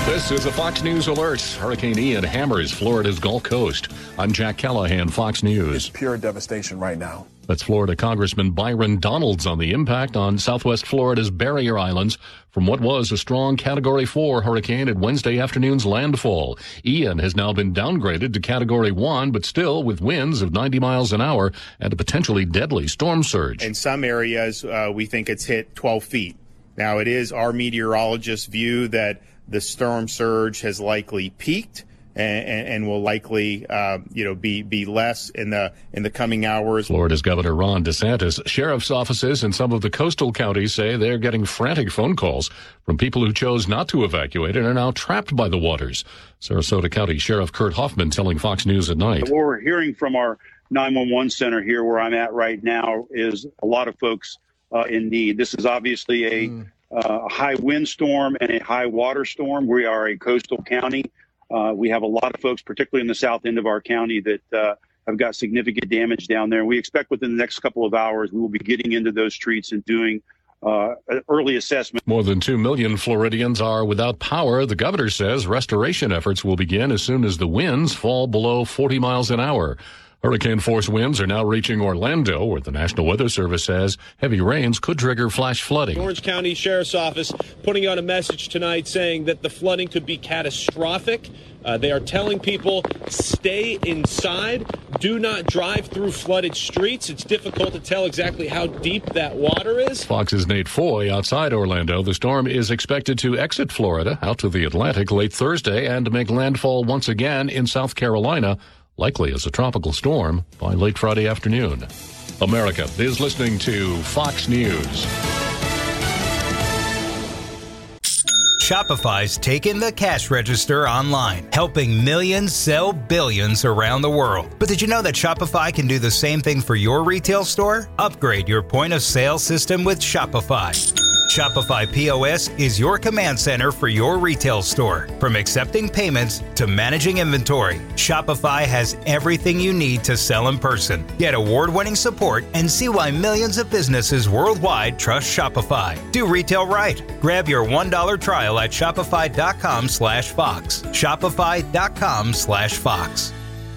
This is a Fox News alert. Hurricane Ian hammers Florida's Gulf Coast. I'm Jack Callahan, Fox News. It's pure devastation right now. That's Florida Congressman Byron Donalds on the impact on southwest Florida's barrier islands from what was a strong Category 4 hurricane at Wednesday afternoon's landfall. Ian has now been downgraded to Category 1, but still with winds of 90 miles an hour and a potentially deadly storm surge. In some areas, we think it's hit 12 feet. Now, it is our meteorologists' view that the storm surge has likely peaked and will likely, be less in the coming hours. Florida's Governor Ron DeSantis, sheriff's offices in some of the coastal counties say they're getting frantic phone calls from people who chose not to evacuate and are now trapped by the waters. Sarasota County Sheriff Kurt Hoffman telling Fox News at Night. What we're hearing from our 911 center here where I'm at right now is a lot of folks in need. This is obviously a high windstorm and a high water storm. We are a coastal county. We have a lot of folks, particularly in the south end of our county, that have got significant damage down there. We expect within the next couple of hours, we will be getting into those streets and doing an early assessment. More than 2 million Floridians are without power. The governor says restoration efforts will begin as soon as the winds fall below 40 miles an hour. Hurricane-force winds are now reaching Orlando, where the National Weather Service says heavy rains could trigger flash flooding. Orange County Sheriff's Office putting out a message tonight saying that the flooding could be catastrophic. They are telling people stay inside. Do not drive through flooded streets. It's difficult to tell exactly how deep that water is. Fox's Nate Foy outside Orlando. The storm is expected to exit Florida out to the Atlantic late Thursday and make landfall once again in South Carolina, likely as a tropical storm by late Friday afternoon. America is listening to Fox News. Shopify's taken the cash register online, helping millions sell billions around the world. But did you know that Shopify can do the same thing for your retail store? Upgrade your point of sale system with Shopify. Shopify POS is your command center for your retail store. From accepting payments to managing inventory, Shopify has everything you need to sell in person. Get award-winning support and see why millions of businesses worldwide trust Shopify. Do retail right. Grab your $1 trial at shopify.com/Fox. Shopify.com/Fox.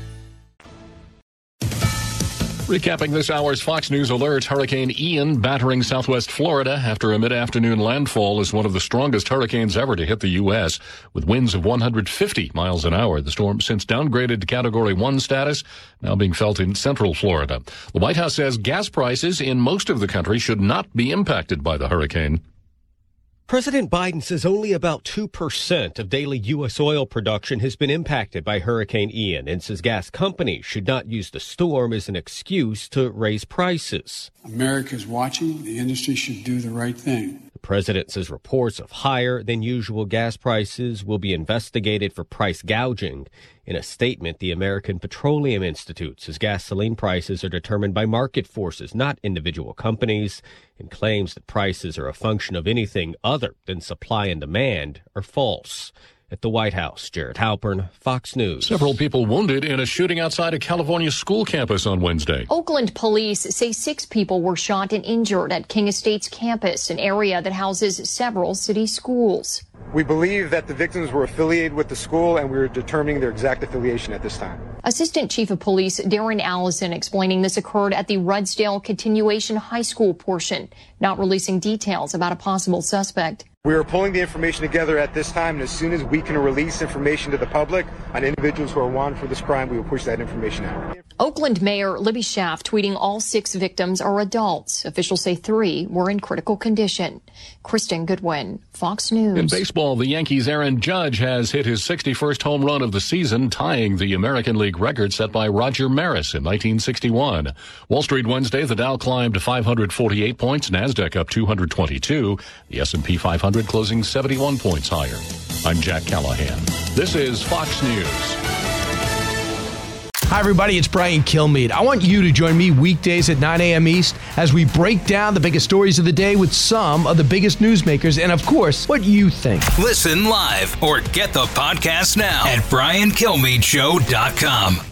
Recapping this hour's Fox News alert, Hurricane Ian battering southwest Florida after a mid-afternoon landfall is one of the strongest hurricanes ever to hit the U.S. with winds of 150 miles an hour. The storm since downgraded to Category 1 status, now being felt in central Florida. The White House says gas prices in most of the country should not be impacted by the hurricane. President Biden says only about 2% of daily U.S. oil production has been impacted by Hurricane Ian and says gas companies should not use the storm as an excuse to raise prices. America's watching. The industry should do the right thing. The president says reports of higher than usual gas prices will be investigated for price gouging. In a statement, the American Petroleum Institute says gasoline prices are determined by market forces, not individual companies, and claims that prices are a function of anything other than supply and demand are false. At the White House, Jared Halpern, Fox News. Several people wounded in a shooting outside a California school campus on Wednesday. Oakland police say 6 people were shot and injured at King Estates campus, an area that houses several city schools. We believe that the victims were affiliated with the school, and we are determining their exact affiliation at this time. Assistant Chief of Police Darren Allison explaining this occurred at the Rudsdale Continuation High School portion, not releasing details about a possible suspect. We are pulling the information together at this time, and as soon as we can release information to the public on individuals who are wanted for this crime, we will push that information out. Oakland Mayor Libby Schaaf tweeting all 6 victims are adults. Officials say 3 were in critical condition. Kristen Goodwin, Fox News. In baseball, the Yankees' Aaron Judge has hit his 61st home run of the season, tying the American League record set by Roger Maris in 1961. Wall Street Wednesday, the Dow climbed 548 points, NASDAQ up 222, the S&P 500 closing 71 points higher. I'm Jack Callahan. This is Fox News. Hi, everybody. It's Brian Kilmeade. I want you to join me weekdays at 9 a.m. East as we break down the biggest stories of the day with some of the biggest newsmakers and, of course, what you think. Listen live or get the podcast now at BrianKilmeadeShow.com.